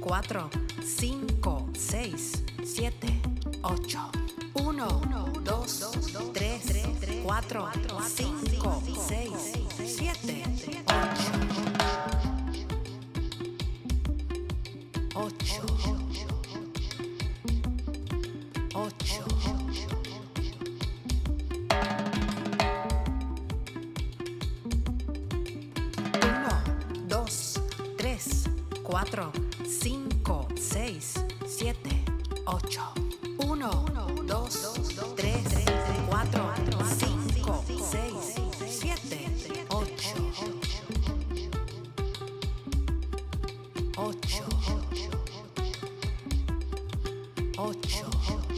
4, 5, 6, 7, 8. 1, 2, 3, 4, 5, 6, 7, 8. 8. 4, 5, 6, 7, 8. 1, 2, 3, 4, 5, 6, 7, 8. 8. 8.